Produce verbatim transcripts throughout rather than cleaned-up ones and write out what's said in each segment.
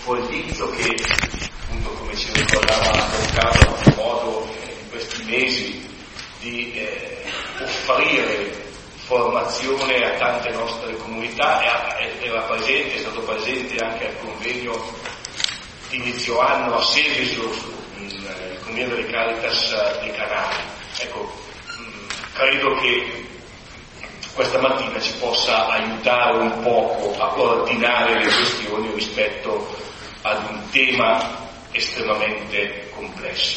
L'invito che, appunto, come ci ricordava Don Carlo, ha un modo eh, in questi mesi di eh, offrire formazione a tante nostre comunità, e era presente, è stato presente anche al convegno di inizio anno a Seveso, il convegno delle Caritas dei Canali. Ecco, mh, credo che questa mattina ci possa aiutare un poco a ordinare le questioni rispetto ad un tema estremamente complesso.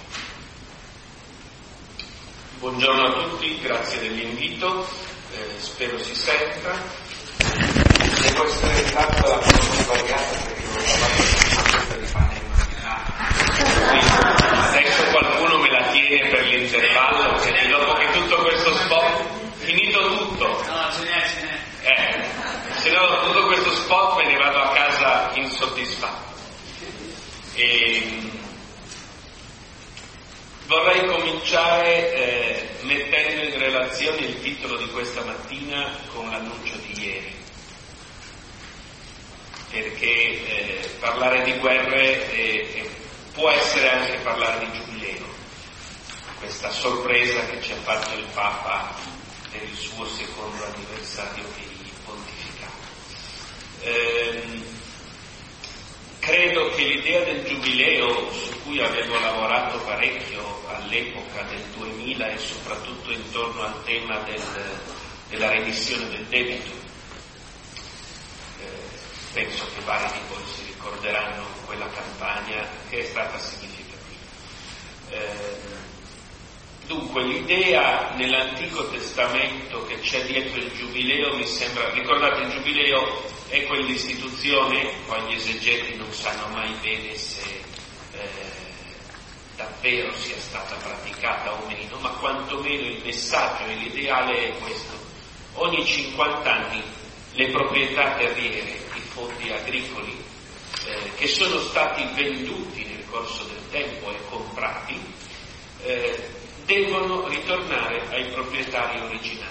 Buongiorno a tutti, grazie dell'invito, eh, spero si senta. Devo essere stata la cosa sbagliata perché non ho fatto di pane immaginare. Adesso qualcuno me la tiene per l'intervallo, perché dopo che tutto questo spot, finito tutto. No, ce n'è, ce n'è. Eh, se no tutto questo spot me ne vado a casa insoddisfatto. E vorrei cominciare eh, mettendo in relazione il titolo di questa mattina con l'annuncio di ieri, perché eh, parlare di guerre eh, eh, può essere anche parlare di giubileo, questa sorpresa che ci ha fatto il Papa per il suo secondo anniversario di pontificato. Ehm, credo che l'idea del giubileo, su cui avevo lavorato parecchio all'epoca del duemila e soprattutto intorno al tema del, della remissione del debito, eh, penso che vari di voi si ricorderanno quella campagna che è stata significativa. Eh, Dunque, l'idea nell'Antico Testamento che c'è dietro il Giubileo mi sembra, ricordate, il Giubileo è quell'istituzione, poi gli esegeti non sanno mai bene se eh, davvero sia stata praticata o meno, ma quantomeno il messaggio e l'ideale è questo: ogni cinquanta anni le proprietà terriere, i fondi agricoli eh, che sono stati venduti nel corso del tempo e comprati, eh, devono ritornare ai proprietari originari.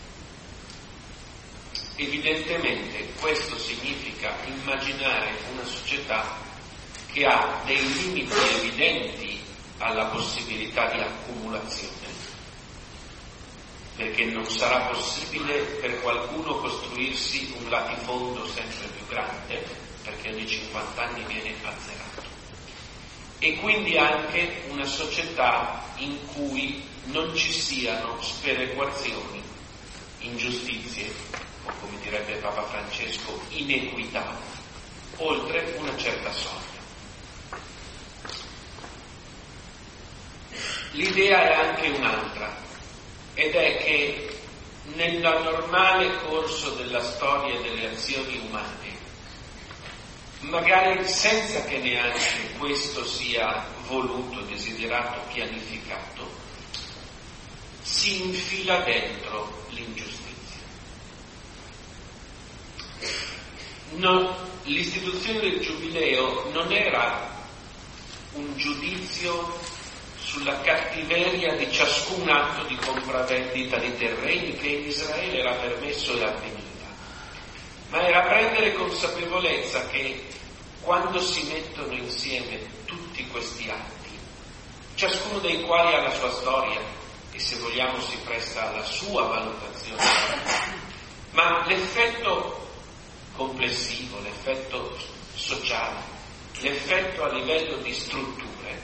Evidentemente questo significa immaginare una società che ha dei limiti evidenti alla possibilità di accumulazione, perché non sarà possibile per qualcuno costruirsi un latifondo sempre più grande, perché ogni cinquanta anni viene azzerato. E quindi anche una società in cui non ci siano sperequazioni, ingiustizie, o come direbbe Papa Francesco, inequità, oltre una certa soglia. L'idea è anche un'altra, ed è che nel normale corso della storia delle azioni umane, magari senza che neanche questo sia voluto, desiderato, pianificato, si infila dentro l'ingiustizia. Non, l'istituzione del Giubileo non era un giudizio sulla cattiveria di ciascun atto di compravendita di terreni che in Israele era permesso e avveniva, ma era prendere consapevolezza che quando si mettono insieme tutti questi atti, ciascuno dei quali ha la sua storia e, se vogliamo, si presta alla sua valutazione, ma l'effetto complessivo, l'effetto sociale, l'effetto a livello di strutture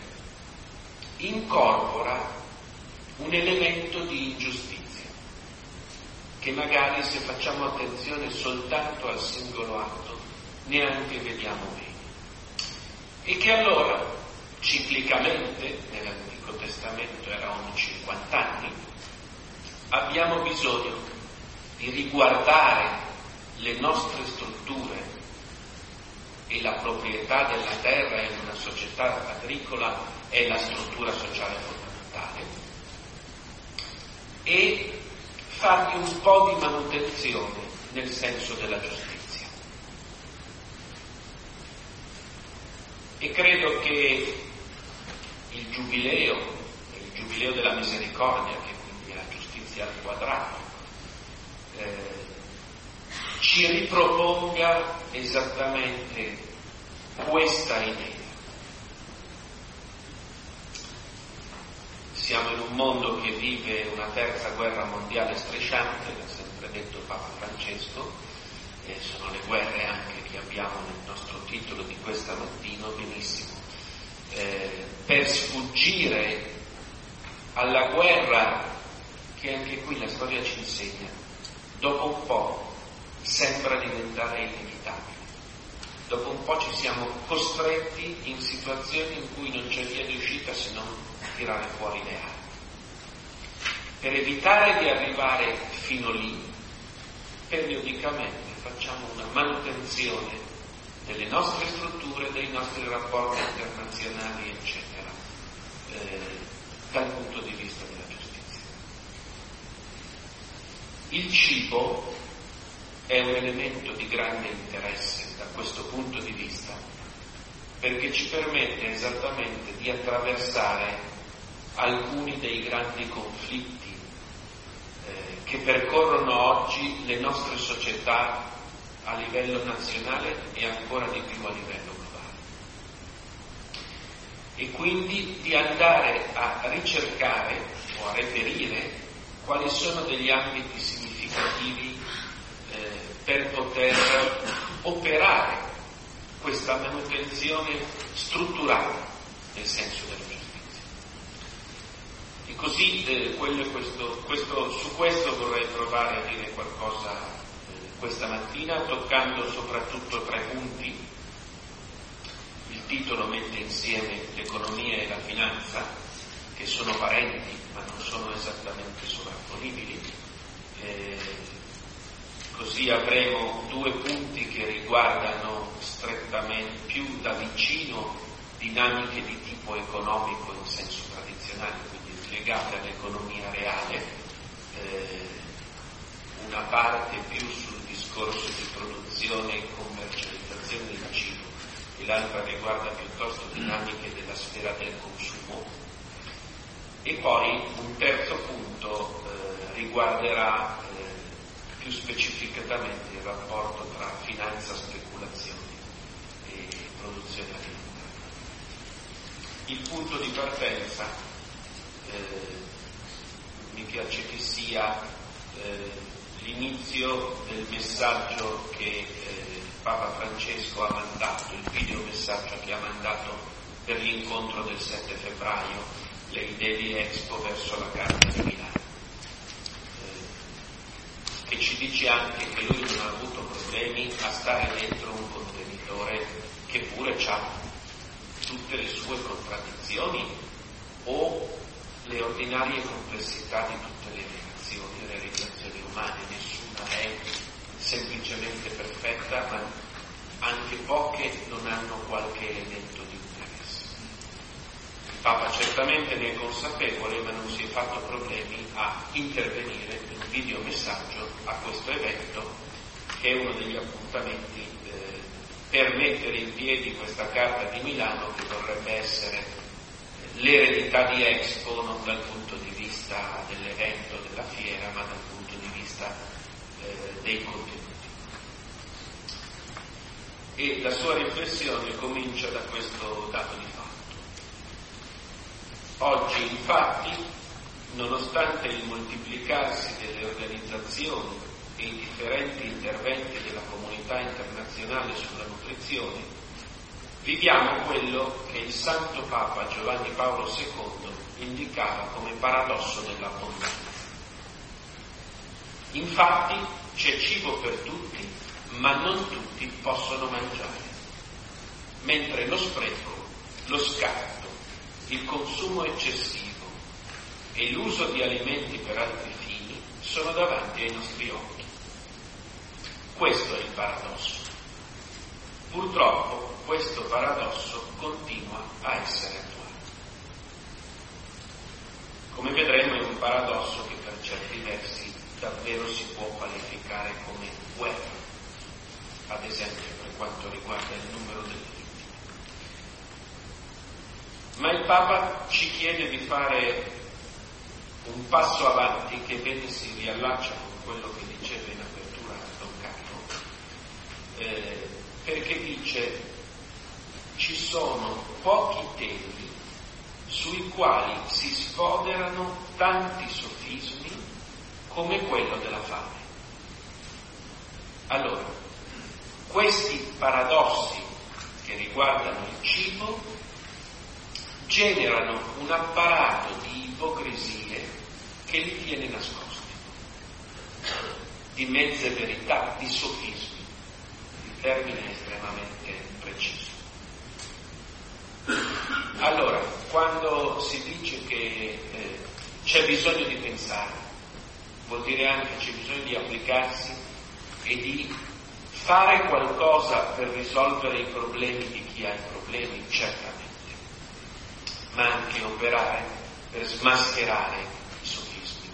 incorpora un elemento di ingiustizia che magari, se facciamo attenzione soltanto al singolo atto, neanche vediamo bene, e che allora ciclicamente, nell'Antico Testamento era ogni cinquanta anni, abbiamo bisogno di riguardare le nostre strutture e la proprietà della terra in una società agricola è la struttura sociale fondamentale, e fargli un po' di manutenzione nel senso della giustizia. E credo che il giubileo, il giubileo della misericordia, che quindi è la giustizia al quadrato, eh, ci riproponga esattamente questa idea. Siamo in un mondo che vive una terza guerra mondiale strisciante, l'ha sempre detto Papa Francesco, e sono le guerre anche che abbiamo nel nostro titolo di questa mattina, benissimo. Eh, per sfuggire alla guerra che anche qui la storia ci insegna, dopo un po' sembra diventare inevitabile. Dopo un po' ci siamo costretti in situazioni in cui non c'è via di uscita se non tirare fuori le armi. Per evitare di arrivare fino lì, periodicamente facciamo una manutenzione delle nostre strutture, dei nostri rapporti internazionali, eccetera, eh, dal punto di vista della giustizia. Il cibo è un elemento di grande interesse da questo punto di vista, perché ci permette esattamente di attraversare alcuni dei grandi conflitti eh, che percorrono oggi le nostre società a livello nazionale e ancora di più a livello globale. E quindi di andare a ricercare o a reperire quali sono degli ambiti significativi eh, per poter operare questa manutenzione strutturale nel senso della giustizia. E così eh, quello, questo, questo, su questo vorrei provare a dire qualcosa eh, questa mattina, toccando soprattutto tre punti. Il titolo mette insieme l'economia e la finanza, che sono parenti ma non sono esattamente sovrapponibili. Eh, Così avremo due punti che riguardano strettamente, più da vicino, dinamiche di tipo economico in senso tradizionale, quindi legate all'economia reale, eh, una parte più sul discorso di produzione e commercializzazione del cibo e l'altra riguarda piuttosto dinamiche della sfera del consumo. E poi un terzo punto eh, riguarderà eh, più specificatamente il rapporto tra finanza, speculazione e produzione alimentare. Il punto di partenza eh, mi piace che sia eh, l'inizio del messaggio che eh, Papa Francesco ha mandato, il video messaggio che ha mandato per l'incontro del sette febbraio, le idee di Expo verso la Carta di Milano, che ci dice anche che lui non ha avuto problemi a stare dentro un contenitore che pure ha tutte le sue contraddizioni o le ordinarie complessità di tutte le relazioni, le relazioni umane. Nessuna è semplicemente perfetta, ma anche poche non hanno qualche elemento di interesse. Il Papa certamente ne è consapevole, ma non si è fatto problemi a intervenire in un video messaggio a questo evento, che è uno degli appuntamenti eh, per mettere in piedi questa Carta di Milano, che dovrebbe essere l'eredità di Expo non dal punto di vista dell'evento, della fiera, ma dal punto di vista eh, dei contenuti. E la sua riflessione comincia da questo dato di fatto. Oggi, infatti, nonostante il moltiplicarsi delle organizzazioni e i differenti interventi della comunità internazionale sulla nutrizione, viviamo quello che il Santo Papa Giovanni Paolo secondo indicava come paradosso dell'abbondanza. Infatti c'è cibo per tutti, ma non tutti possono mangiare, mentre lo spreco, lo scarto, il consumo eccessivo e l'uso di alimenti per altri fini sono davanti ai nostri occhi. Questo è il paradosso. Purtroppo questo paradosso continua a essere attuale. Come vedremo è un paradosso che per certi versi davvero si può qualificare come guerra, ad esempio per quanto riguarda il numero delle vittime. Ma il Papa ci chiede di fare un passo avanti che bene si riallaccia con quello che diceva in apertura Don Carlo, eh, perché dice ci sono pochi temi sui quali si sfoderano tanti sofismi come quello della fame. Allora, questi paradossi che riguardano il cibo generano un apparato di ipocrisie che li tiene nascosti, di mezze verità, di sofismi. Il termine è estremamente preciso. Allora, quando si dice che eh, c'è bisogno di pensare, vuol dire anche c'è bisogno di applicarsi e di fare qualcosa per risolvere i problemi di chi ha i problemi, certamente, ma anche operare per smascherare i sofismi.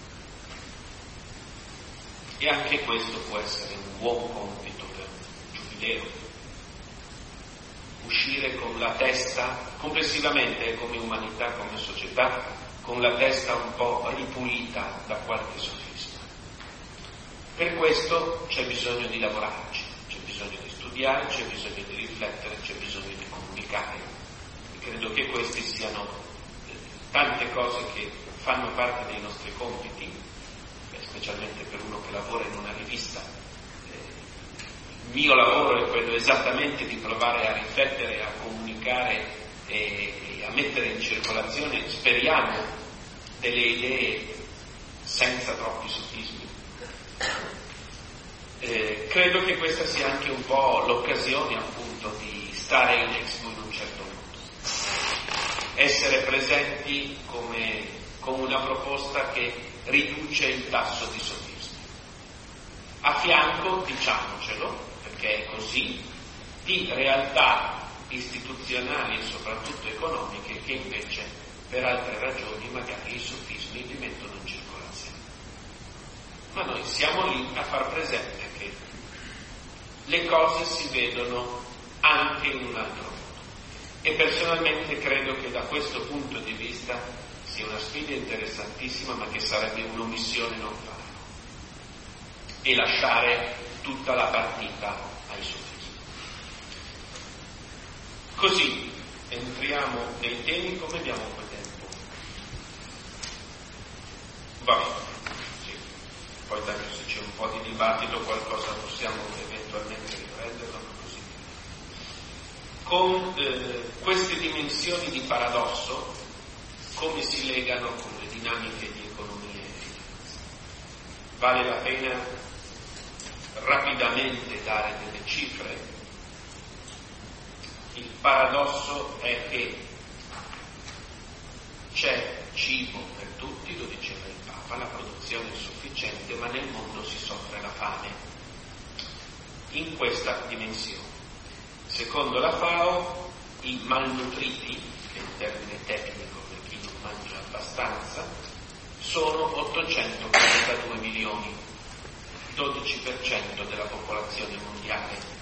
E anche questo può essere un buon compito per un giubileo. Uscire con la testa, complessivamente come umanità, come società, con la testa un po' ripulita da qualche sofisma. Per questo c'è bisogno di lavorarci, c'è bisogno di studiare, c'è bisogno di riflettere, c'è bisogno di comunicare. E credo che queste siano tante cose che fanno parte dei nostri compiti, specialmente per uno che lavora in una rivista. Il mio lavoro è quello esattamente di provare a riflettere, a comunicare e, e a mettere in circolazione, speriamo, delle idee senza troppi sofismi. Eh, credo che questa sia anche un po' l'occasione appunto di stare in Expo in un certo modo, essere presenti come, come una proposta che riduce il tasso di sofismi. A fianco, diciamocelo, perché è così, di realtà istituzionali e soprattutto economiche che invece per altre ragioni magari i sofismi li mettono in circolazione. Ma noi siamo lì a far presente che le cose si vedono anche in un altro modo. E personalmente credo che da questo punto di vista sia una sfida interessantissima, ma che sarebbe un'omissione non farlo e lasciare tutta la partita ai sofismi. Così entriamo nei temi. Come abbiamo quel tempo? Va bene. Poi tanto se c'è un po' di dibattito qualcosa possiamo eventualmente riprenderlo, così. Con eh, queste dimensioni di paradosso, come si legano con le dinamiche di economia e finanza? Vale la pena rapidamente dare delle cifre. Il paradosso è che c'è cibo per tutti, lo diceva il Papa, la produzione è sufficiente, ma nel mondo si soffre la fame. In questa dimensione, secondo la FAO, i malnutriti, che è un termine tecnico per chi non mangia abbastanza, sono ottocentoquarantadue milioni, dodici per cento della popolazione mondiale.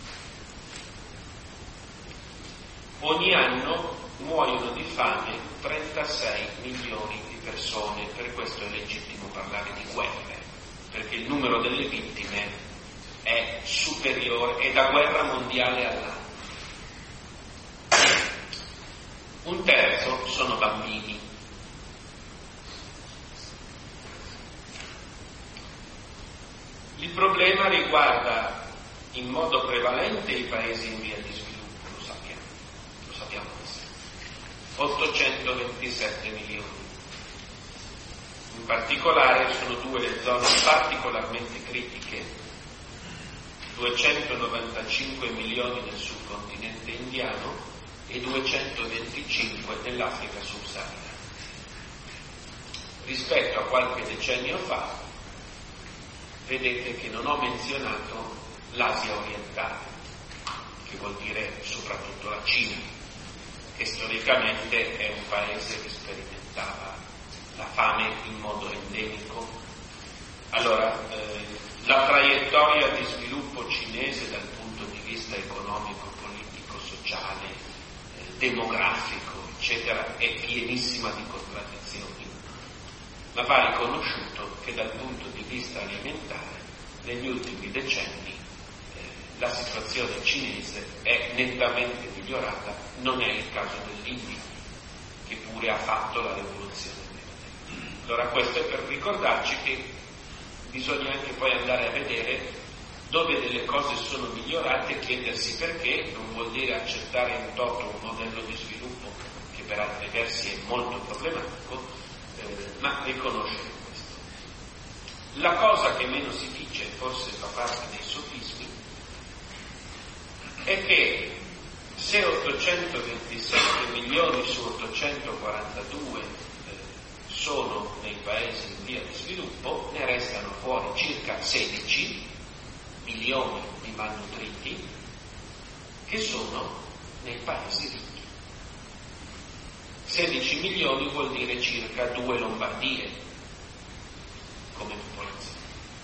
Ogni anno muoiono di fame trentasei milioni di persone, per questo è legittimo parlare di guerre, perché il numero delle vittime è superiore, è da guerra mondiale all'anno. Un terzo sono bambini. Il problema riguarda in modo prevalente i paesi in via di sviluppo, lo sappiamo, lo sappiamo ottocentoventisette milioni. In particolare sono due le zone particolarmente critiche: duecentonovantacinque milioni nel subcontinente indiano e duecentoventicinque nell'Africa subsahariana. Rispetto a qualche decennio fa, vedete che non ho menzionato l'Asia orientale, che vuol dire soprattutto la Cina, che storicamente è un paese che sperimentava la fame in modo endemico. Allora, eh, la traiettoria di sviluppo cinese dal punto di vista economico, politico, sociale, eh, demografico, eccetera, è pienissima di contraddizioni, ma va riconosciuto che dal punto di vista alimentare negli ultimi decenni eh, la situazione cinese è nettamente migliorata, non è il caso dell'India, che pure ha fatto la rivoluzione verde. Allora questo è per ricordarci che bisogna anche poi andare a vedere dove delle cose sono migliorate e chiedersi perché. Non vuol dire accettare in toto un modello di sviluppo che per altri versi è molto problematico, eh, ma riconoscere questo. La cosa che meno si dice, forse fa parte dei sofismi, è che se ottocentoventisette milioni su ottocentoquarantadue eh, sono nei paesi in via di sviluppo, ne restano fuori circa sedici milioni di malnutriti che sono nei paesi ricchi. sedici milioni vuol dire circa due Lombardie come popolazione.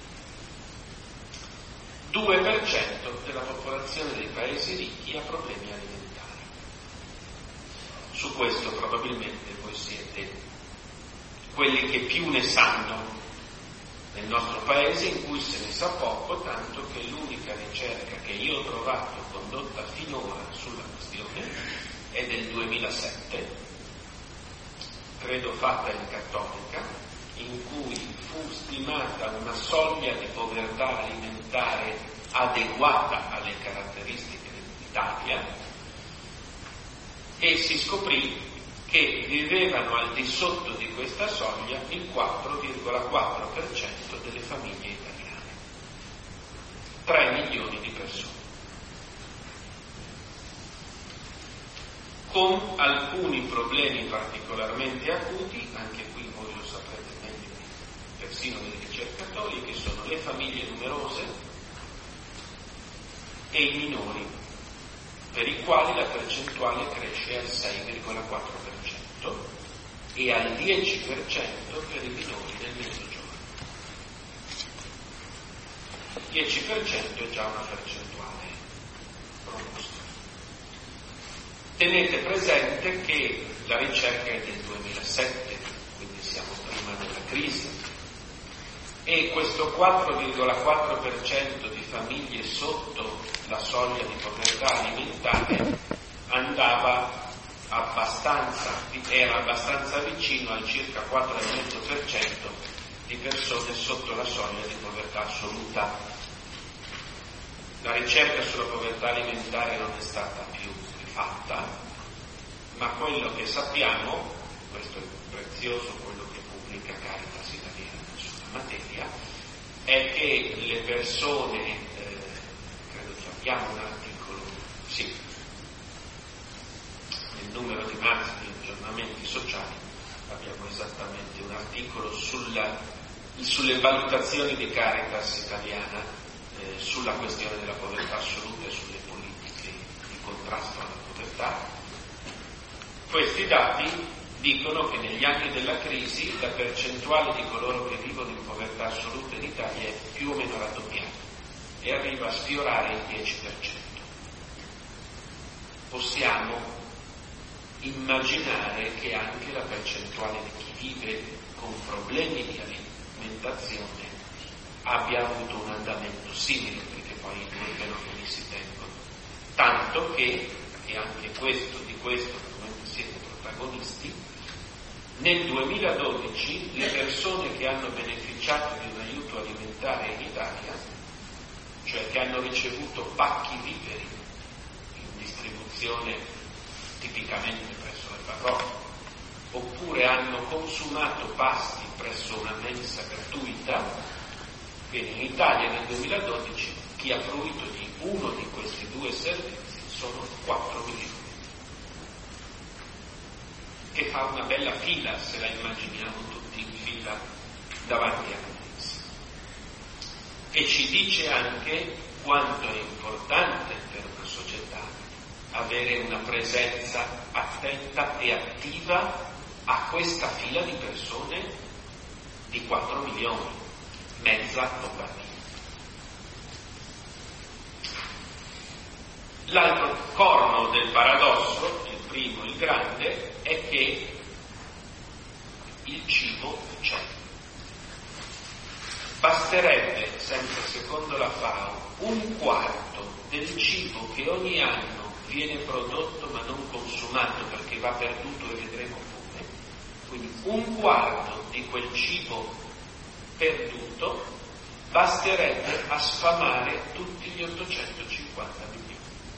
due per cento della popolazione dei paesi ricchi ha problemi alimentari. Su questo probabilmente voi siete quelli che più ne sanno nel nostro paese, in cui se ne sa poco, tanto che l'unica ricerca che io ho trovato condotta finora sulla questione è del duemilasette, credo fatta in Cattolica, in cui fu stimata una soglia di povertà alimentare adeguata alle caratteristiche dell'Italia, e si scoprì che vivevano al di sotto di questa soglia il quattro virgola quattro per cento delle famiglie italiane, tre milioni di persone, con alcuni problemi particolarmente acuti, anche qui voi lo saprete meglio persino dei ricercatori, che sono le famiglie numerose e i minori, per i quali la percentuale cresce al sei virgola quattro per cento e al dieci per cento per i minori nel mezzogiorno. dieci per cento è già una percentuale robusta. Tenete presente che la ricerca è del duemilasette, quindi siamo prima della crisi, e questo quattro virgola quattro per cento di famiglie sotto la soglia di povertà alimentare andava abbastanza, era abbastanza vicino al circa quattro virgola cinque per cento di persone sotto la soglia di povertà assoluta. La ricerca sulla povertà alimentare non è stata più rifatta, ma quello che sappiamo, questo è prezioso quello che pubblica Caritas Italiana sulla materia, è che le persone, eh, credo che abbiamo un articolo, sì, nel numero di marzo di aggiornamenti sociali abbiamo esattamente un articolo sulla, sulle valutazioni di Caritas Italiana eh, sulla questione della povertà assoluta e sulle politiche di contrasto alla povertà. Questi dati dicono che negli anni della crisi la percentuale di coloro che vivono in povertà assoluta in Italia è più o meno raddoppiata e arriva a sfiorare il dieci per cento. Possiamo immaginare che anche la percentuale di chi vive con problemi di alimentazione abbia avuto un andamento simile, perché poi i due fenomeni si tengono. Tanto che, e anche questo, di questo naturalmente siete protagonisti, nel duemiladodici le persone che hanno beneficiato di un aiuto alimentare in Italia, cioè che hanno ricevuto pacchi viveri in distribuzione tipicamente presso le parrocchie, oppure hanno consumato pasti presso una mensa gratuita, quindi in Italia nel duemiladodici chi ha fruito di uno di questi due servizi sono quattro milioni, che fa una bella fila se la immaginiamo tutti in fila davanti alla mensa, e ci dice anche quanto è importante per una società avere una presenza attenta e attiva a questa fila di persone di quattro milioni, mezza Lombardia. L'altro corno del paradosso, il primo, il grande, è che il cibo c'è. Basterebbe, sempre secondo la FAO, un quarto del cibo che ogni anno viene prodotto ma non consumato perché va perduto, e vedremo come, quindi un quarto di quel cibo perduto basterebbe a sfamare tutti gli ottocentocinquanta milioni.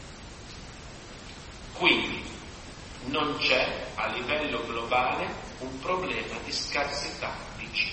Quindi non c'è a livello globale un problema di scarsità di cibo.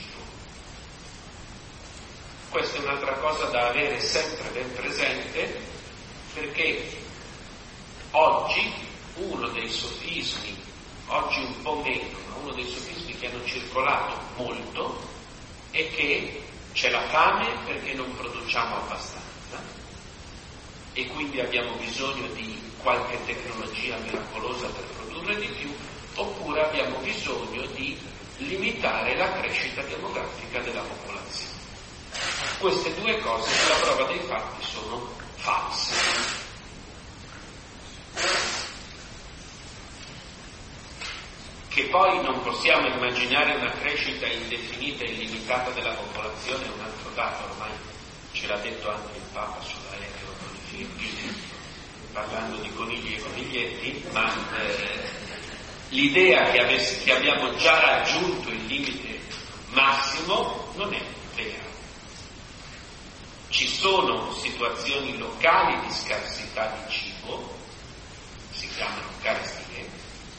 Questa è un'altra cosa da avere sempre ben presente, perché oggi uno dei sofismi, oggi un po' meno, ma uno dei sofismi che hanno circolato molto è che c'è la fame perché non produciamo abbastanza e quindi abbiamo bisogno di qualche tecnologia miracolosa per produrre di più, oppure abbiamo bisogno di limitare la crescita demografica della popolazione. Queste due cose, sulla prova dei fatti, sono false. Che poi non possiamo immaginare una crescita indefinita e illimitata della popolazione è un altro dato, ormai ce l'ha detto anche il Papa sull'aereo con i Filippini, parlando di conigli e coniglietti, ma eh, l'idea che, avessi, che abbiamo già raggiunto il limite massimo non è vera. Ci sono situazioni locali di scarsità di cibo, si chiamano carestie,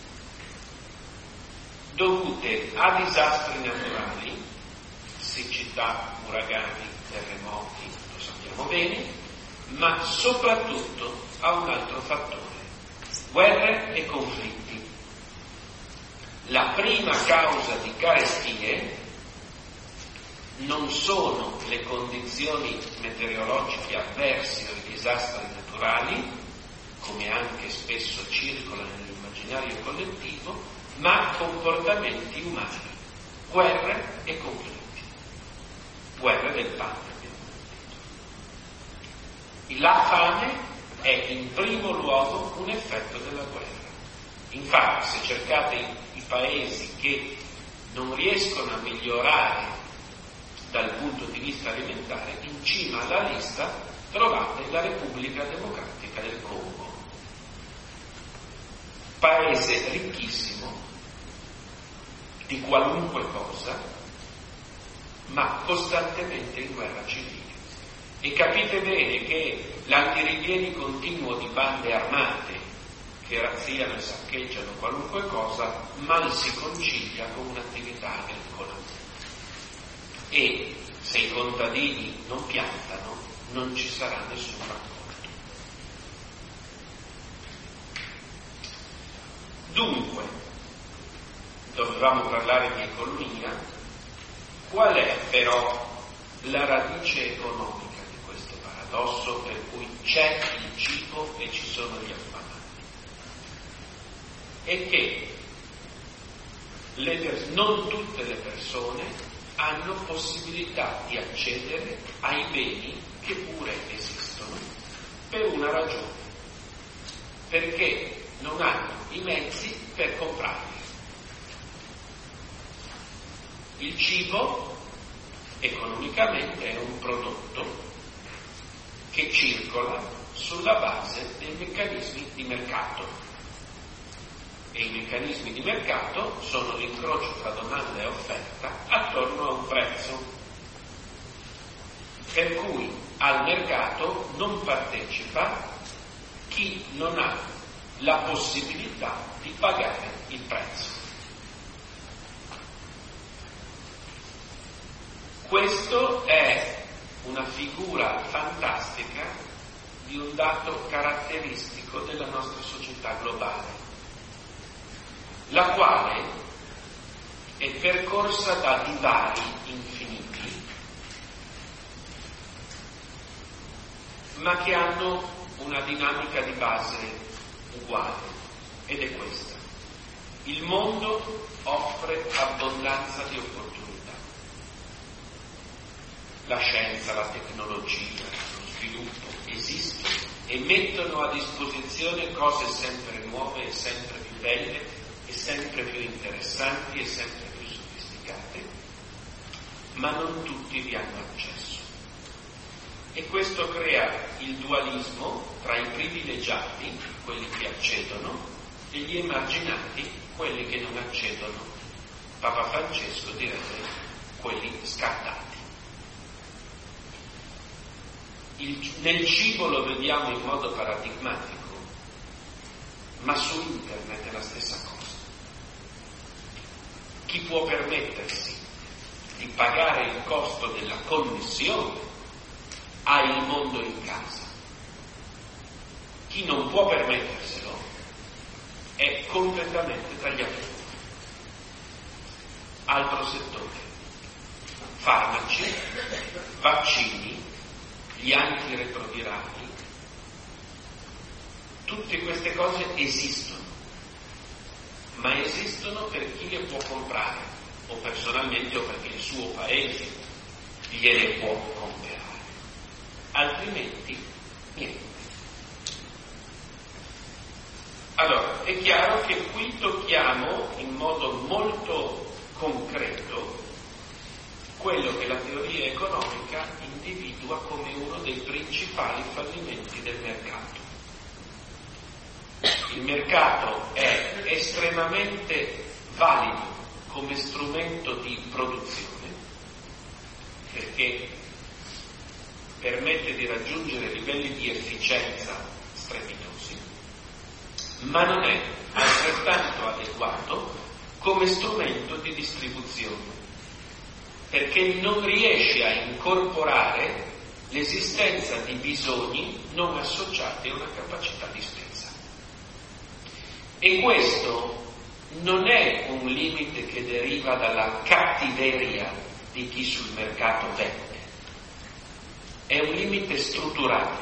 dovute a disastri naturali, siccità, uragani, terremoti, lo sappiamo bene, ma soprattutto a un altro fattore: guerre e conflitti. La prima causa di carestie non sono le condizioni meteorologiche avverse o i disastri naturali, come anche spesso circolano nell'immaginario collettivo, ma comportamenti umani, guerre e conflitti, guerre del pane. La fame è in primo luogo un effetto della guerra. Infatti, se cercate i, i paesi che non riescono a migliorare dal punto di vista alimentare, in cima alla lista trovate la Repubblica Democratica del Congo, paese ricchissimo di qualunque cosa, ma costantemente in guerra civile. E capite bene che l'antiripieni continuo di bande armate che razziano e saccheggiano qualunque cosa mal si concilia con un'attività agricola. E se i contadini non piantano, non ci sarà nessun raccolto. Dunque, dovevamo parlare di economia. Qual è però la radice economica di questo paradosso per cui c'è il cibo e ci sono gli affamati? È che le pers- non tutte le persone hanno possibilità di accedere ai beni che pure esistono per una ragione: perché non hanno i mezzi per comprarli. Il cibo economicamente è un prodotto che circola sulla base dei meccanismi di mercato, e i meccanismi di mercato sono l'incrocio tra domanda e offerta attorno a un prezzo, per cui al mercato non partecipa chi non ha la possibilità di pagare il prezzo. Questo è una figura fantastica di un dato caratteristico della nostra società globale, la quale è percorsa da divari infiniti, ma che hanno una dinamica di base uguale, ed è questa: il mondo offre abbondanza di opportunità. La scienza, la tecnologia, lo sviluppo esistono e mettono a disposizione cose sempre nuove e sempre più belle e sempre più interessanti e sempre più sofisticate, ma non tutti vi hanno accesso. e questo crea il dualismo tra i privilegiati, quelli che accedono, e gli emarginati, quelli che non accedono. Papa Francesco direbbe quelli scartati. Il, nel cibo lo vediamo in modo paradigmatico, ma su internet è la stessa cosa. Chi può permettersi di pagare il costo della connessione ha il mondo in casa. Chi non può permetterselo è completamente tagliato fuori. Altro settore: farmaci, vaccini, gli antiretrovirali. Tutte queste cose esistono, ma esistono per chi le può comprare, o personalmente o perché il suo paese gliele può comprare. Altrimenti niente. Allora, è chiaro che qui tocchiamo in modo molto concreto quello che la teoria economica individua come uno dei principali fallimenti del mercato. Il mercato è estremamente valido come strumento di produzione perché permette di raggiungere livelli di efficienza strepitosi, ma non è altrettanto adeguato come strumento di distribuzione, perché non riesce a incorporare l'esistenza di bisogni non associati a una capacità di spesa. E questo non è un limite che deriva dalla cattiveria di chi sul mercato vende, è un limite strutturale.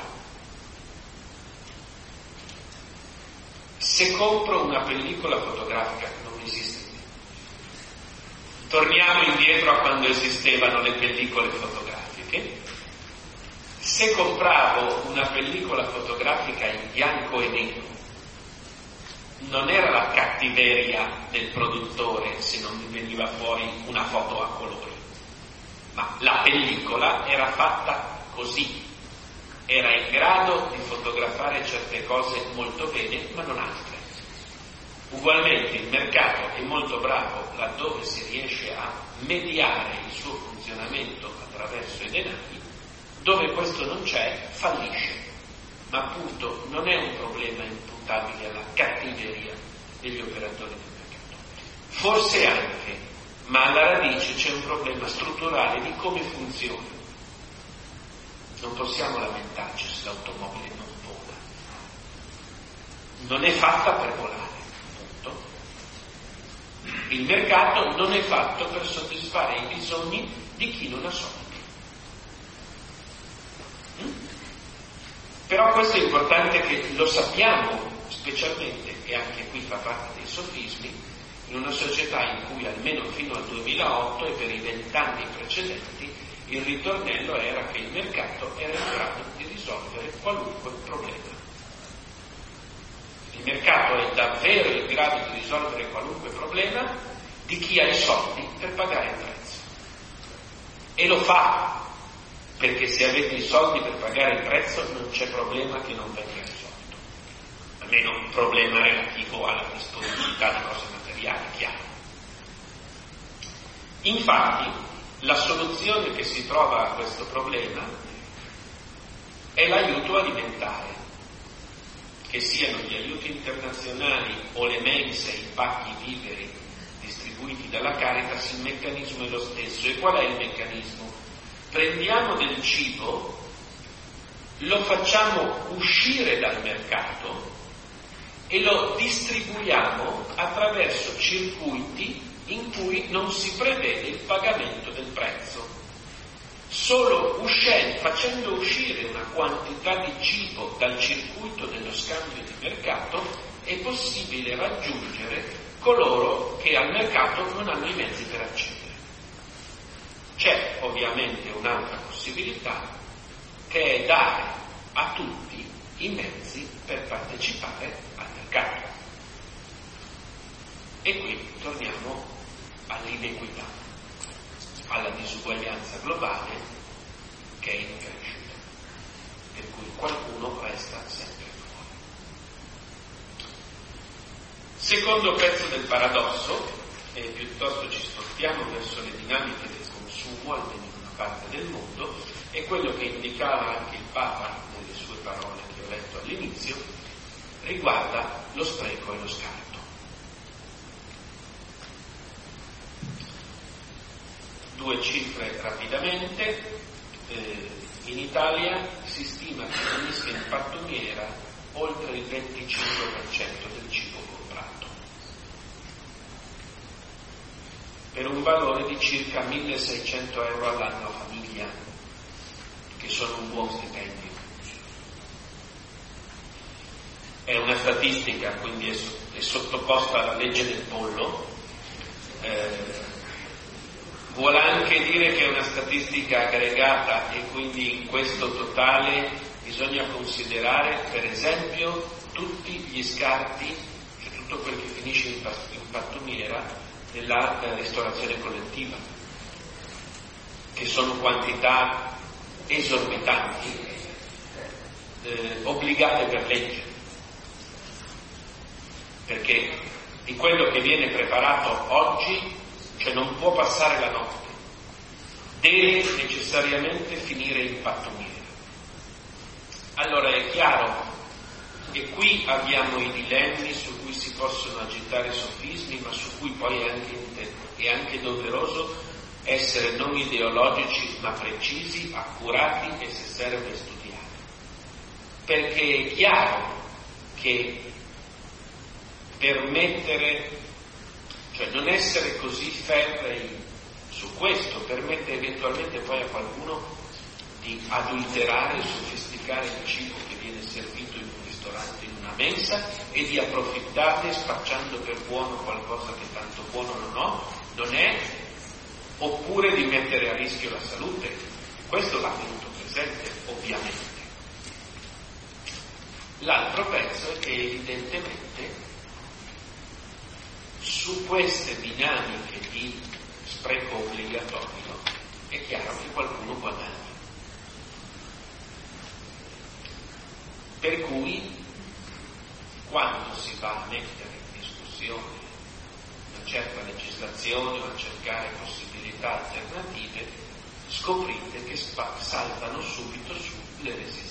Se compro una pellicola fotografica, non esiste più. Torniamo indietro a quando esistevano le pellicole fotografiche. Se compravo una pellicola fotografica in bianco e nero, non era la cattiveria del produttore se non mi veniva fuori una foto a colori, ma la pellicola era fatta così, era in grado di fotografare certe cose molto bene, ma non altre. Ugualmente il mercato è molto bravo laddove si riesce a mediare il suo funzionamento attraverso i denari, dove questo non c'è, fallisce. Ma appunto non è un problema imputabile alla cattiveria degli operatori del mercato. Forse anche, ma alla radice c'è un problema strutturale di come funziona. Non possiamo lamentarci se l'automobile non vola. Non è fatta per volare, punto. Il mercato non è fatto per soddisfare i bisogni di chi non ha soldi. Però questo è importante che lo sappiamo, specialmente, e anche qui fa parte dei sofismi, in una società in cui almeno fino al duemilaotto e per i vent'anni precedenti il ritornello era che il mercato era in grado di risolvere qualunque problema. Il mercato è davvero in grado di risolvere qualunque problema di chi ha i soldi per pagare il prezzo. E lo fa. Perché se avete i soldi per pagare il prezzo non c'è problema che non venga risolto, almeno un problema relativo alla disponibilità di cose materiali, chiaro. Infatti, la soluzione che si trova a questo problema è l'aiuto alimentare, che siano gli aiuti internazionali o le mense, i pacchi viveri distribuiti dalla Caritas, il meccanismo è lo stesso. E qual è il meccanismo? Prendiamo del cibo, lo facciamo uscire dal mercato e lo distribuiamo attraverso circuiti in cui non si prevede il pagamento del prezzo. Solo uscendo, facendo uscire una quantità di cibo dal circuito dello scambio di mercato è possibile raggiungere coloro che al mercato non hanno i mezzi per accedere. C'è ovviamente un'altra possibilità, che è dare a tutti i mezzi per partecipare al mercato. E qui torniamo all'inequità, alla disuguaglianza globale che è in crescita. per cui qualcuno resta sempre fuori. Secondo pezzo del paradosso, e piuttosto ci spostiamo verso le dinamiche del consumo, almeno in una parte del mondo, è quello che indicava anche il Papa nelle sue parole che ho letto all'inizio, riguarda lo spreco e lo scarto. Due cifre rapidamente. Eh, in Italia si stima che finisca in pattumiera oltre il venticinque per cento del cibo comprato, per un valore di circa milleseicento euro all'anno a famiglia, che sono un buon stipendio. È una statistica, quindi è, è sottoposta alla legge del pollo. Eh, vuole anche dire che è una statistica aggregata e quindi in questo totale bisogna considerare per esempio tutti gli scarti, cioè tutto quel che finisce in, in pattumiera della eh, ristorazione collettiva, che sono quantità esorbitanti, eh, obbligate per legge, perché di quello che viene preparato oggi, cioè non può passare la notte, deve necessariamente finire in pattumiera. Allora è chiaro che qui abbiamo i dilemmi su cui si possono agitare sofismi, ma su cui poi è anche, è anche doveroso essere non ideologici ma precisi, accurati e se serve studiare. Perché è chiaro che permettere, cioè non essere così ferrei su questo, permette eventualmente poi a qualcuno di adulterare e sofisticare il cibo che viene servito in un ristorante, in una mensa, e di approfittarne spacciando per buono qualcosa che tanto buono non ho, non è, oppure di mettere a rischio la salute. Questo va tenuto presente, ovviamente. L'altro pezzo è che evidentemente su queste dinamiche di spreco obbligatorio è chiaro che qualcuno guadagna. Per cui quando si va a mettere in discussione una certa legislazione o a cercare possibilità alternative, scoprite che spa- saltano subito su le resistenze.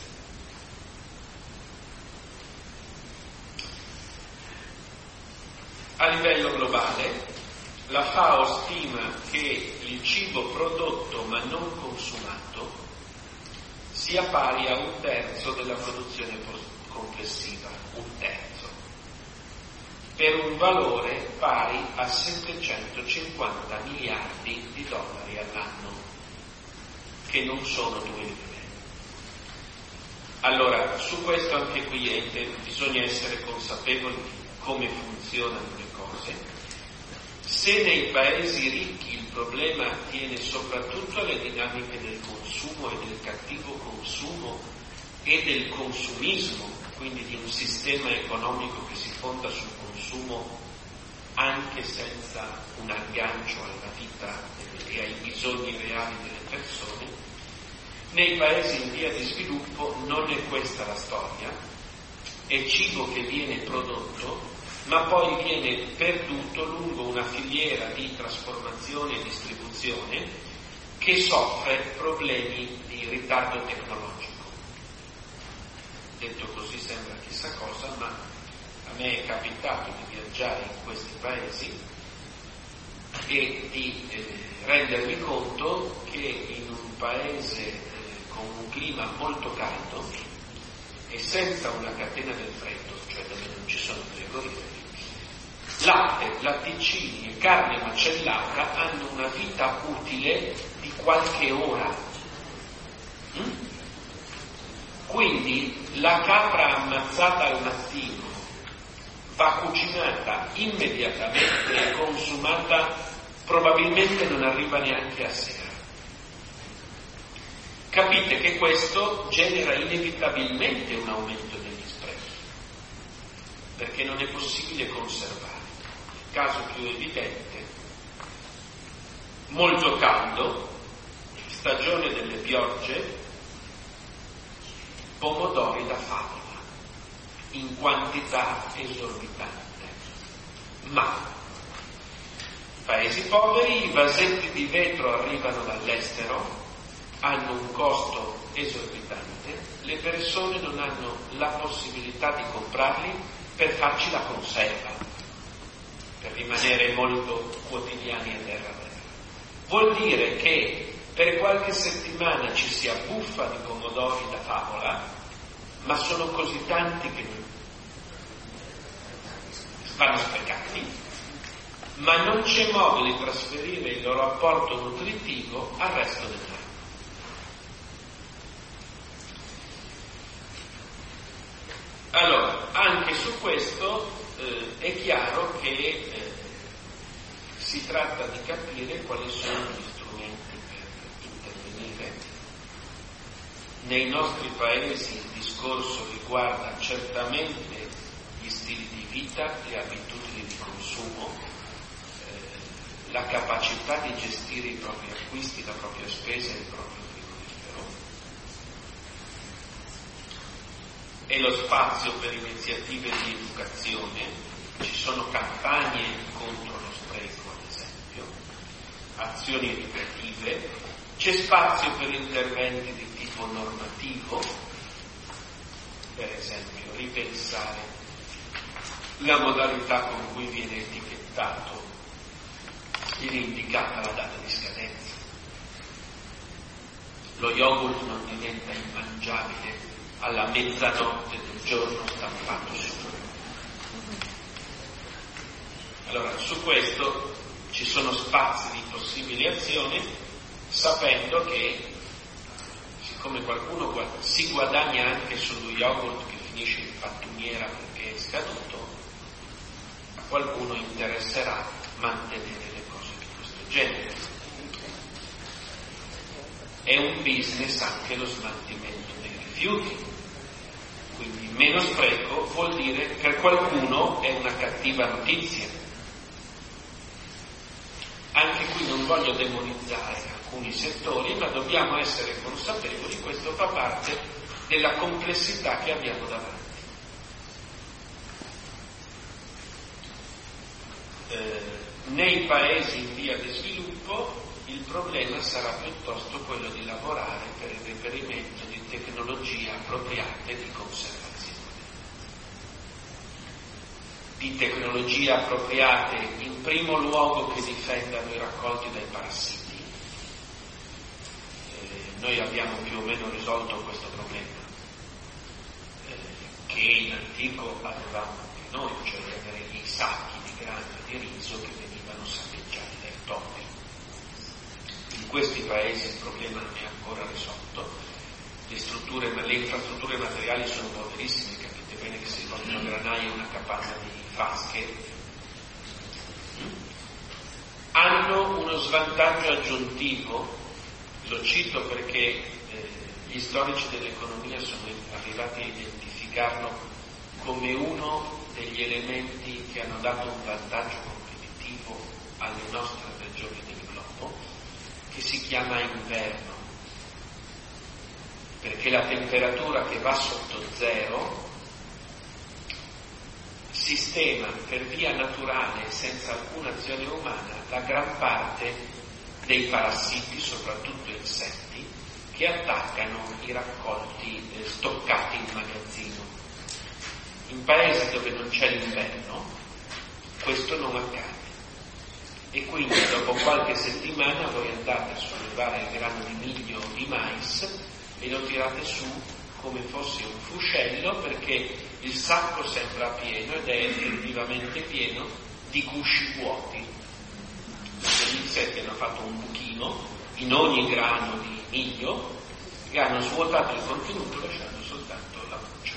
A livello globale, la FAO stima che il cibo prodotto ma non consumato sia pari a un terzo della produzione complessiva, un terzo, per un valore pari a settecentocinquanta miliardi di dollari all'anno, che non sono due lire. Allora, su questo anche qui è, bisogna essere consapevoli di come funzionano le cose. Se nei paesi ricchi il problema attiene soprattutto alle dinamiche del consumo e del cattivo consumo e del consumismo, quindi di un sistema economico che si fonda sul consumo anche senza un aggancio alla vita e ai bisogni reali delle persone, nei paesi in via di sviluppo non è questa la storia, è cibo che viene prodotto ma poi viene perduto lungo una filiera di trasformazione e distribuzione che soffre problemi di ritardo tecnologico. Detto così sembra chissà cosa, ma a me è capitato di viaggiare in questi paesi e di eh, rendermi conto che in un paese eh, con un clima molto caldo e senza una catena del freddo, cioè dove non ci sono frigoriferi, latte, latticini e carne macellata hanno una vita utile di qualche ora. Mm? Quindi la capra ammazzata al mattino va cucinata immediatamente e consumata, probabilmente non arriva neanche a sera. Capite che questo genera inevitabilmente un aumento degli sprechi, perché non è possibile conservare. Il caso più evidente, molto caldo, stagione delle piogge, pomodori da favola, in quantità esorbitante. Ma paesi poveri, i vasetti di vetro arrivano dall'estero, hanno un costo esorbitante, le persone non hanno la possibilità di comprarli per farci la conserva, per rimanere molto quotidiani e terra terra. Vuol dire che per qualche settimana ci si abbuffa di pomodori da favola, ma sono così tanti che vanno sprecati, ma non c'è modo di trasferire il loro apporto nutritivo al resto dell'anno. Allora, anche su questo eh, è chiaro che eh, si tratta di capire quali sono gli strumenti per intervenire. Nei nostri paesi il discorso riguarda certamente gli stili di vita, le abitudini di consumo, eh, la capacità di gestire i propri acquisti, la propria spesa e il proprio frigorifero, e lo spazio per iniziative di educazione. Ci sono campagne contro lo spreco, ad esempio, azioni educative, c'è spazio per interventi di tipo normativo, per esempio ripensare la modalità con cui viene etichettato, viene indicata la data di scadenza. Lo yogurt non diventa immangiabile alla mezzanotte del giorno stampato su. Allora, su questo ci sono spazi di possibili azioni, sapendo che, siccome qualcuno si guadagna anche sullo yogurt che finisce in pattumiera perché è scaduto, a qualcuno interesserà mantenere le cose di questo genere. È un business anche lo smaltimento dei rifiuti, quindi meno spreco vuol dire che per qualcuno è una cattiva notizia. Anche qui non voglio demonizzare alcuni settori, ma dobbiamo essere consapevoli, questo fa parte della complessità che abbiamo davanti. Eh, nei paesi in via di sviluppo il problema sarà piuttosto quello di lavorare per il reperimento di tecnologie appropriate di conservazione. Di tecnologie appropriate in primo luogo che difendano i raccolti dai parassiti. Eh, noi abbiamo più o meno risolto questo problema, eh, che in antico avevamo anche noi, cioè di avere i sacchi di grano e di riso che venivano saccheggiati dai topi. In questi paesi il problema non è ancora risolto, le strutture, le infrastrutture materiali sono poverissime, capite bene che se vogliono granaie e una capanna di vasche, hanno uno svantaggio aggiuntivo, lo cito perché eh, gli storici dell'economia sono arrivati a identificarlo come uno degli elementi che hanno dato un vantaggio competitivo alle nostre regioni del globo, che si chiama inverno, perché la temperatura che va sotto zero sistema per via naturale, senza alcuna azione umana, la gran parte dei parassiti, soprattutto insetti, che attaccano i raccolti eh, stoccati in magazzino. In paesi dove non c'è l'inverno, questo non accade. E quindi dopo qualche settimana voi andate a sollevare il grano di miglio o di mais e lo tirate su come fosse un fuscello, perché il sacco sembra pieno ed è effettivamente pieno di gusci vuoti. Gli insetti hanno fatto un buchino in ogni grano di miglio e hanno svuotato il contenuto lasciando soltanto la buccia.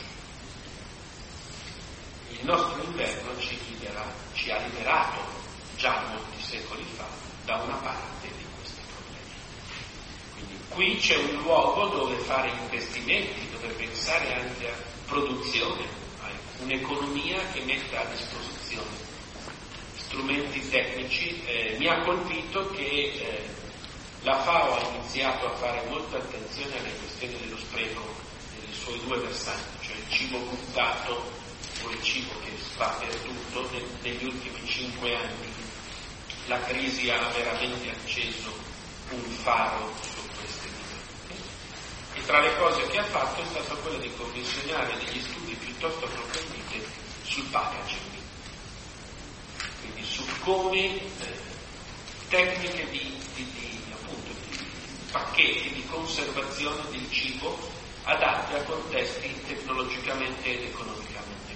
Il nostro inverno ci, libera, ci ha liberato già molti secoli fa da una parte di questi problemi. Quindi qui c'è un luogo dove fare investimenti, dove pensare anche a produzione, a un'economia che metta a disposizione strumenti tecnici. Eh, mi ha colpito che eh, la FAO ha iniziato a fare molta attenzione alle questioni dello spreco, delle i suoi due versanti, cioè il cibo buttato o il cibo che va perduto. Negli ultimi cinque anni la crisi ha veramente acceso un faro su queste dinamiche, e tra le cose che ha fatto è stata quella di commissionare degli studi piuttosto approfonditi sul packaging, quindi su come eh, tecniche di, di, di, appunto, di pacchetti di conservazione del cibo adatti a contesti tecnologicamente ed economicamente.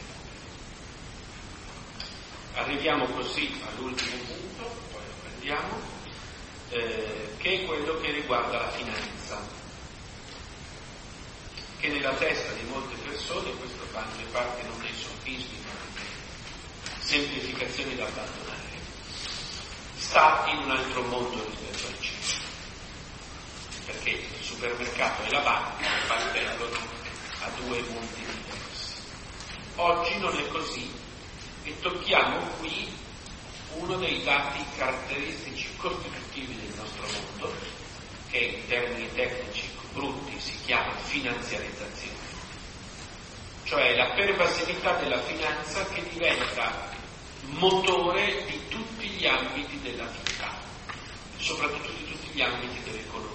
Arriviamo così all'ultimo punto, poi lo prendiamo, eh, che è quello che riguarda la finanza, che nella testa di molte persone, questo fa anche parte non dei sofismi, ma delle semplificazioni da abbandonare, sta in un altro mondo rispetto al cibo, perché il supermercato e la banca appartengono a due mondi diversi. Oggi non è così, e tocchiamo qui uno dei dati caratteristici costitutivi del nostro mondo, che in termini tecnici brutti si chiama finanziarizzazione, cioè la pervasività della finanza che diventa motore di tutti gli ambiti della vita, soprattutto di tutti gli ambiti dell'economia.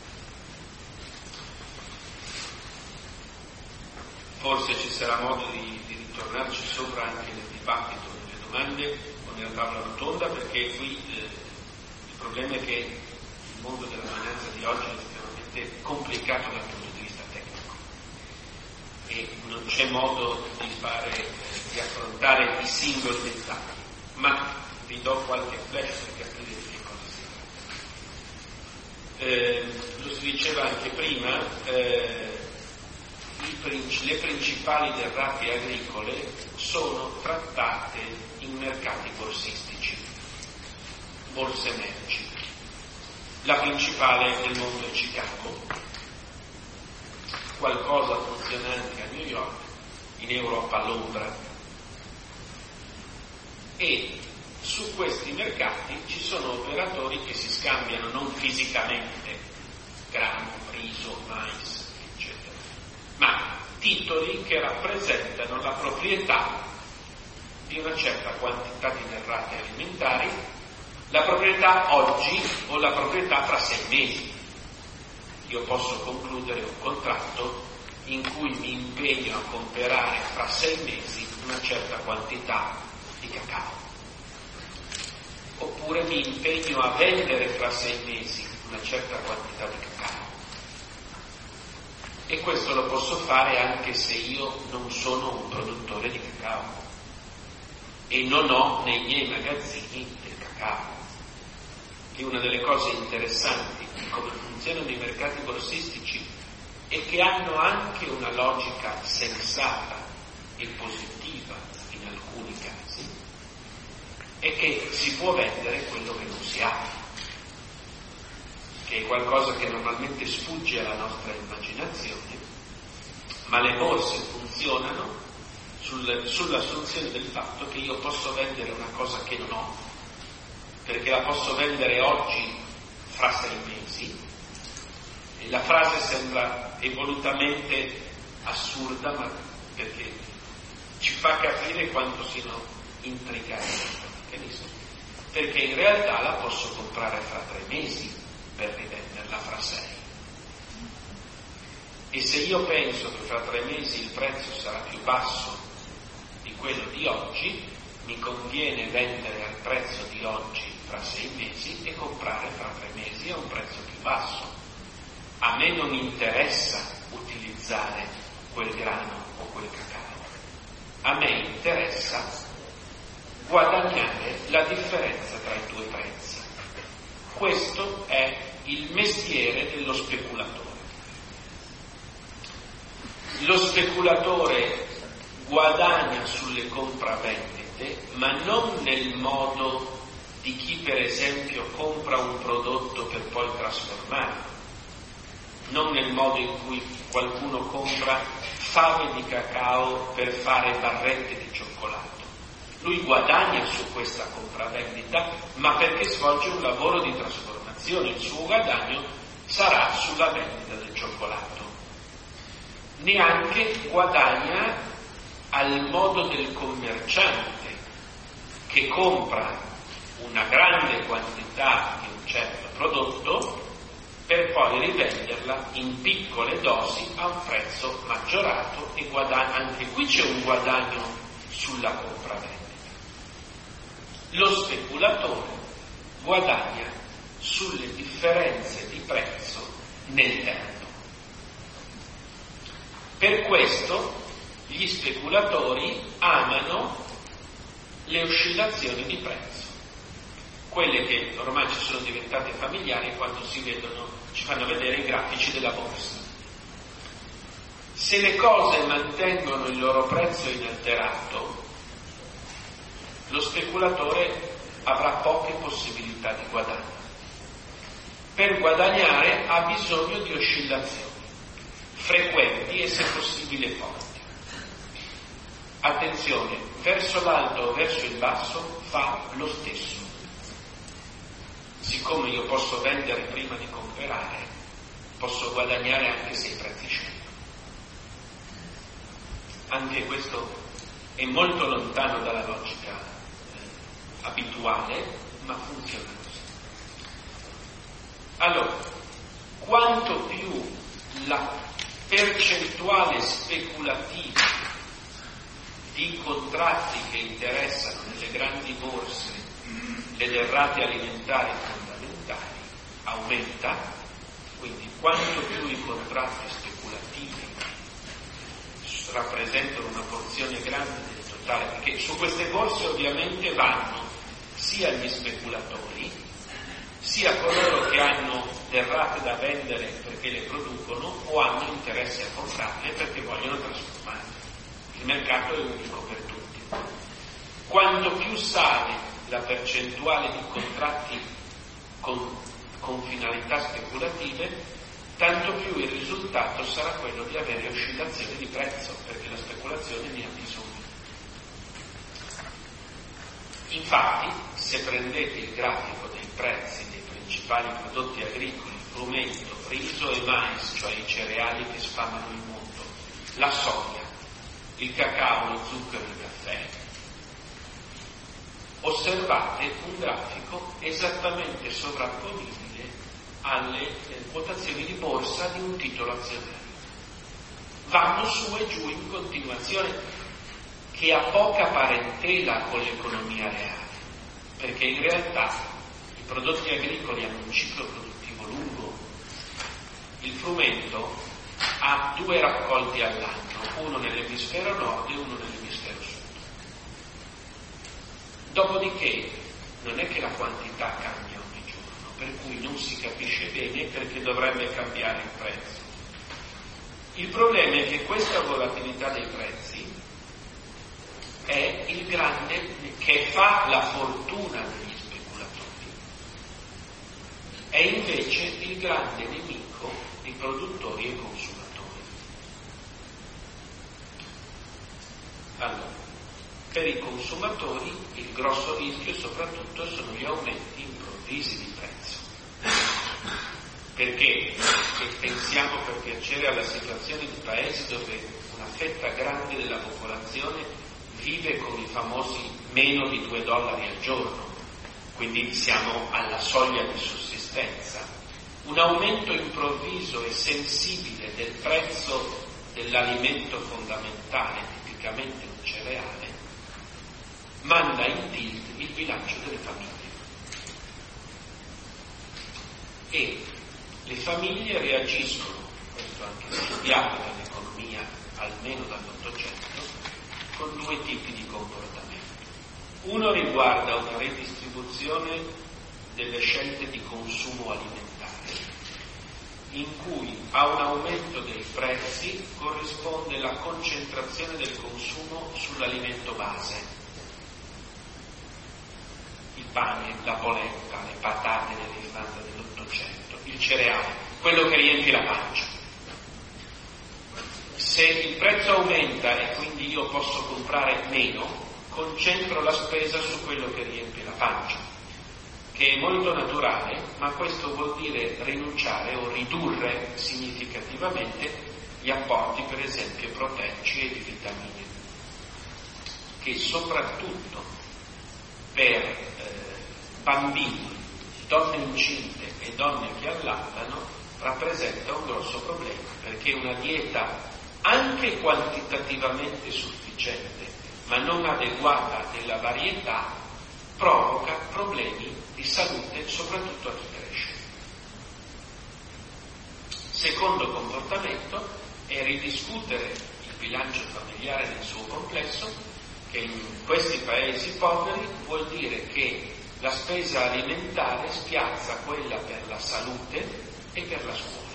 Forse ci sarà modo di, di ritornarci sopra anche nel dibattito, nelle domande o nella tavola rotonda, perché qui eh, il problema è che il mondo della finanza di oggi è estremamente complicato dal punto di vista tecnico e non c'è modo di fare, di affrontare i singoli dettagli, ma vi do qualche flash per capire di che cosa si tratta. Eh, lo si diceva anche prima, eh, le principali derrate agricole sono trattate in mercati borsistici, borse merci. La principale nel mondo è Chicago, qualcosa funziona anche a New York, in Europa a Londra. E su questi mercati ci sono operatori che si scambiano non fisicamente grano, riso, mais, ma titoli che rappresentano la proprietà di una certa quantità di derrate alimentari, la proprietà oggi o la proprietà fra sei mesi. Io posso concludere un contratto in cui mi impegno a comprare fra sei mesi una certa quantità di cacao, oppure mi impegno a vendere fra sei mesi una certa quantità di cacao. E questo lo posso fare anche se io non sono un produttore di cacao e non ho nei miei magazzini del cacao. Che una delle cose interessanti di come funzionano i mercati borsistici e che hanno anche una logica sensata e positiva in alcuni casi è che si può vendere quello che non si ha, che è qualcosa che normalmente sfugge alla nostra immaginazione, ma le borse funzionano sul, sull'assunzione del fatto che io posso vendere una cosa che non ho, perché la posso vendere oggi fra sei mesi, e la frase sembra evolutamente assurda, ma perché ci fa capire quanto siano intrigati, perché in realtà la posso comprare fra tre mesi per rivenderla fra sei. E se io penso che fra tre mesi il prezzo sarà più basso di quello di oggi, mi conviene vendere al prezzo di oggi fra sei mesi e comprare fra tre mesi a un prezzo più basso. A me non interessa utilizzare quel grano o quel cacao, a me interessa guadagnare la differenza tra i due prezzi. Questo è il mestiere dello speculatore. Lo speculatore guadagna sulle compravendite, ma non nel modo di chi per esempio compra un prodotto per poi trasformarlo, non nel modo in cui qualcuno compra fave di cacao per fare barrette di cioccolato. Lui guadagna su questa compravendita, ma perché svolge un lavoro di trasformazione. Il suo guadagno sarà sulla vendita del cioccolato. neanche guadagna al modo del commerciante che compra una grande quantità di un certo prodotto per poi rivenderla in piccole dosi a un prezzo maggiorato e guadagna. Anche qui c'è un guadagno sulla compravendita. Lo speculatore guadagna sulle differenze di prezzo nel tempo. Per questo gli speculatori amano le oscillazioni di prezzo, quelle che ormai ci sono diventate familiari quando si vedono, ci fanno vedere i grafici della borsa. Se le cose mantengono il loro prezzo inalterato, lo speculatore avrà poche possibilità di guadagno. Per guadagnare ha bisogno di oscillazioni frequenti e se possibile forti. Attenzione, verso l'alto o verso il basso fa lo stesso. Siccome io posso vendere prima di comprare, posso guadagnare anche se i prezzi scendono. Anche questo è molto lontano dalla logica eh, abituale, ma funziona così. Allora, quanto più la percentuale speculativa di contratti che interessano nelle grandi borse le derrate alimentari fondamentali aumenta, quindi quanto più i contratti speculativi rappresentano una porzione grande del totale, perché su queste borse ovviamente vanno sia gli speculatori sia coloro che hanno derrate da vendere perché le producono o hanno interesse a comprarle perché vogliono trasformarle. Il mercato è unico per tutti. Quanto più sale la percentuale di contratti con, con finalità speculative, tanto più il risultato sarà quello di avere oscillazioni di prezzo, perché la speculazione ne ha bisogno. Infatti, se prendete il grafico dei prezzi dei principali prodotti agricoli, frumento, riso e mais, cioè i cereali che sfamano il mondo, la soia, il cacao, lo zucchero e il caffè, osservate un grafico esattamente sovrapponibile alle eh, quotazioni di borsa di un titolo azionario. Vanno su e giù in continuazione, che ha poca parentela con l'economia reale, perché in realtà i prodotti agricoli hanno un ciclo produttivo lungo. Il frumento ha due raccolti all'anno, uno nell'emisfero nord e uno nell'emisfero sud. Dopodiché non è che la quantità cambia ogni giorno, per cui non si capisce bene perché dovrebbe cambiare il prezzo. Il problema è che questa volatilità dei prezzi è il grande che fa la fortuna degli speculatori, è invece il grande nemico di produttori e consumatori. Allora, per i consumatori il grosso rischio soprattutto sono gli aumenti improvvisi di prezzo, perché se pensiamo per piacere alla situazione di paesi dove una fetta grande della popolazione vive con i famosi meno di due dollari al giorno, quindi siamo alla soglia di sussistenza, un aumento improvviso e sensibile del prezzo dell'alimento fondamentale, tipicamente un cereale, manda in tilt il bilancio delle famiglie. E le famiglie reagiscono, questo anche studiato dall'economia almeno dall'Ottocento, con due tipi di comportamento. Uno riguarda una redistribuzione delle scelte di consumo alimentare, in cui a un aumento dei prezzi corrisponde la concentrazione del consumo sull'alimento base. Il pane, la polenta, le patate nell'Irlanda dell'Ottocento, il cereale, quello che riempie la pancia. Se il prezzo aumenta e quindi io posso comprare meno, concentro la spesa su quello che riempie la pancia, che è molto naturale, ma questo vuol dire rinunciare o ridurre significativamente gli apporti per esempio proteici e di vitamine, che soprattutto per eh, bambini, donne incinte e donne che allattano rappresenta un grosso problema, perché una dieta anche quantitativamente sufficiente ma non adeguata nella varietà provoca problemi di salute soprattutto a chi cresce. Secondo comportamento è ridiscutere il bilancio familiare nel suo complesso, che in questi paesi poveri vuol dire che la spesa alimentare spiazza quella per la salute e per la scuola.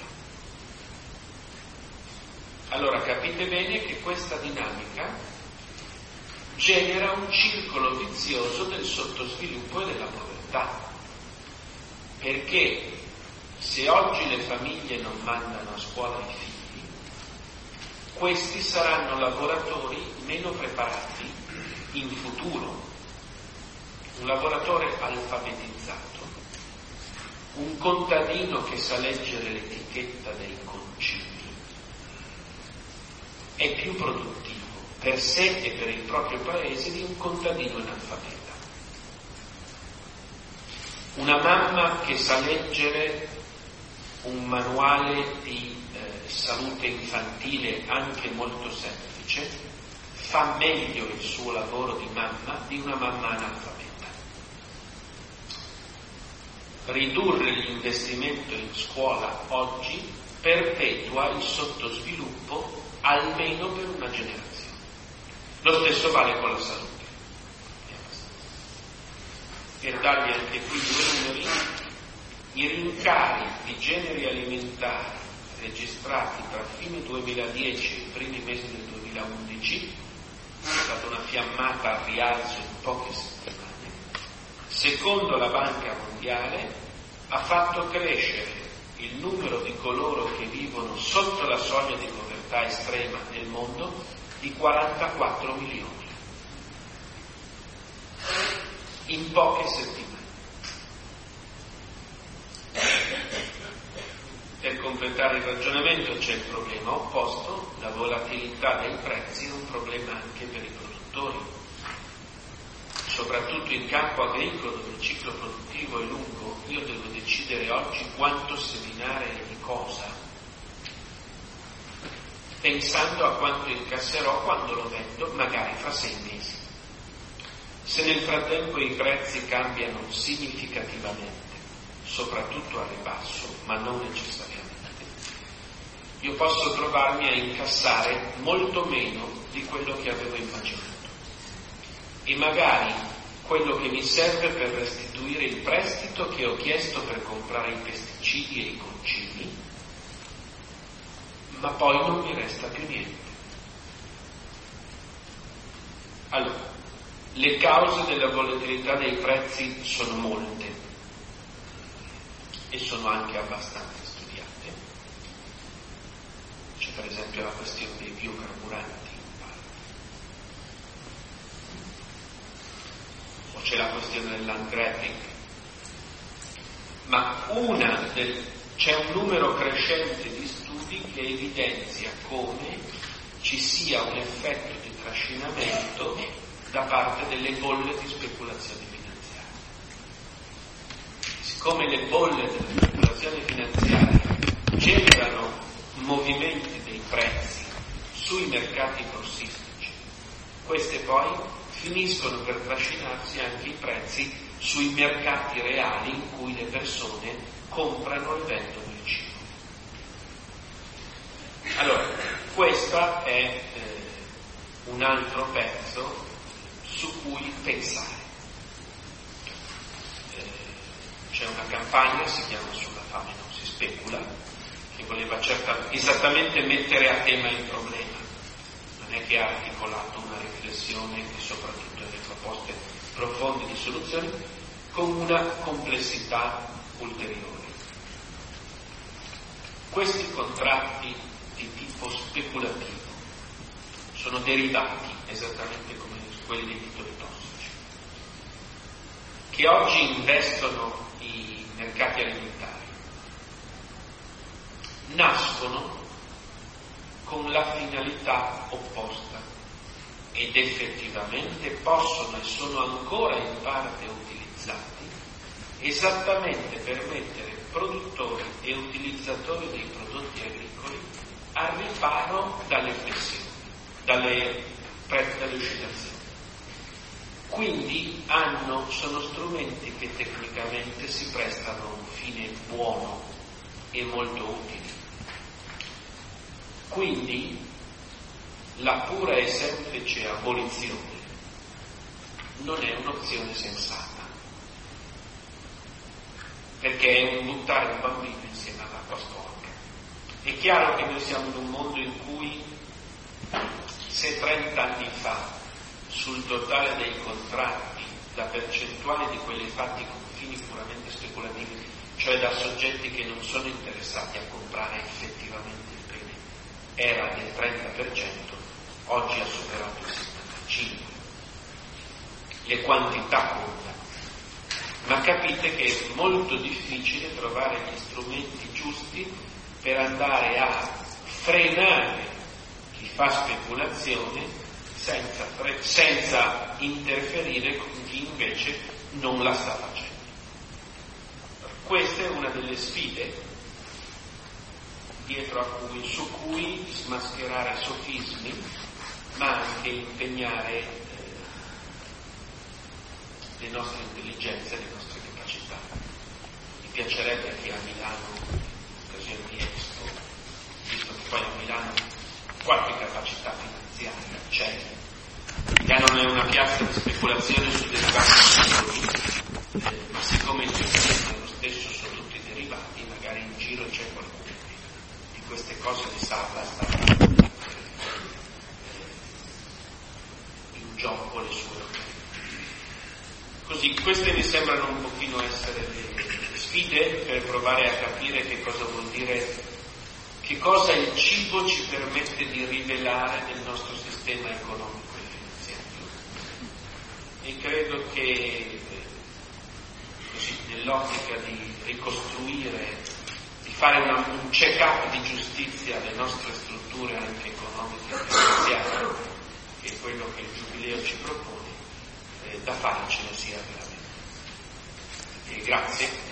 Allora capite bene che questa dinamica genera un circolo vizioso del sottosviluppo e della povertà, perché se oggi le famiglie non mandano a scuola i figli, questi saranno lavoratori meno preparati in futuro. Un lavoratore alfabetizzato, un contadino che sa leggere l'etichetta dei concimi, è più produttivo per sé e per il proprio paese di un contadino analfabeta. Una mamma che sa leggere un manuale di eh, salute infantile anche molto semplice fa meglio il suo lavoro di mamma di una mamma analfabeta. Ridurre l'investimento in scuola oggi perpetua il sottosviluppo almeno per una generazione. Lo stesso vale con la salute. Per dargli anche qui due numeri, i rincari di generi alimentari registrati tra fine duemiladieci e i primi mesi del duemilaundici, è stata una fiammata al rialzo in poche settimane, secondo la Banca Mondiale ha fatto crescere il numero di coloro che vivono sotto la soglia di povertà estrema nel mondo di quarantaquattro milioni in poche settimane. Per completare il ragionamento c'è il problema opposto, la volatilità dei prezzi è un problema anche per i produttori, soprattutto in campo agricolo dove il ciclo produttivo è lungo. Io devo decidere oggi quanto seminare e di cosa, pensando a quanto incasserò quando lo vendo, magari fra sei mesi. Se nel frattempo i prezzi cambiano significativamente, soprattutto al ribasso, ma non necessariamente, io posso trovarmi a incassare molto meno di quello che avevo immaginato. E magari quello che mi serve per restituire il prestito che ho chiesto per comprare i pesticidi e i concimi, ma poi non mi resta più niente. Allora, le cause della volatilità dei prezzi sono molte e sono anche abbastanza studiate. C'è per esempio la questione dei biocarburanti, o c'è la questione del land grabbing, ma una del, c'è un numero crescente di studi che evidenzia come ci sia un effetto di trascinamento da parte delle bolle di speculazione finanziaria. Siccome le bolle della speculazione finanziaria generano movimenti dei prezzi sui mercati borsistici, queste poi finiscono per trascinarsi anche i prezzi sui mercati reali in cui le persone comprano e vendono il cibo. Allora, questo è eh, un altro pezzo su cui pensare. Eh, c'è una campagna, si chiama Sulla fame non si specula, che voleva certa, esattamente mettere a tema il problema. Non è che ha articolato una riflessione e soprattutto delle proposte profonde di soluzioni con una complessità ulteriore. Questi contratti di tipo speculativo sono derivati esattamente come quelli dei titoli tossici, che oggi investono i mercati alimentari. Nascono con la finalità opposta ed effettivamente possono e sono ancora in parte utilizzati esattamente per mettere produttori e utilizzatori dei prodotti agricoli al riparo dalle flessioni, dalle, dalle oscillazioni. Quindi hanno, sono strumenti che tecnicamente si prestano a un fine buono e molto utili. Quindi la pura e semplice abolizione non è un'opzione sensata, perché è un buttare un bambino insieme all'acqua sporca. È chiaro che noi siamo in un mondo in cui se trent'anni fa sul totale dei contratti la percentuale di quelli fatti con fini puramente speculativi, cioè da soggetti che non sono interessati a comprare effettivamente il bene, era del trenta per cento, oggi ha superato il settantacinque per cento. Le quantità contano, ma capite che è molto difficile trovare gli strumenti giusti per andare a frenare chi fa speculazione senza, senza interferire con chi invece non la sta facendo. Questa è una delle sfide dietro a cui, su cui smascherare sofismi, ma anche impegnare eh, le nostre intelligenze, le nostre capacità. Mi piacerebbe che a Milano, in occasione di Expo, visto che poi a Milano qualche capacità finanziaria c'è, Milano è una piazza di speculazione su derivati, eh, ma siccome il sistema è lo stesso su tutti i derivati, magari in giro c'è qualcuno di queste cose di salva sta eh, in gioco le sue opere. Così, queste mi sembrano un pochino essere le sfide per provare a capire che cosa vuol dire, che cosa il cibo ci permette di rivelare nel nostro sistema economico e finanziario. E credo che così, nell'ottica di ricostruire, di fare una, un check-up di giustizia alle nostre strutture anche economiche e finanziarie, che è quello che il Giubileo ci propone, eh, da fare ce ne sia veramente. E grazie.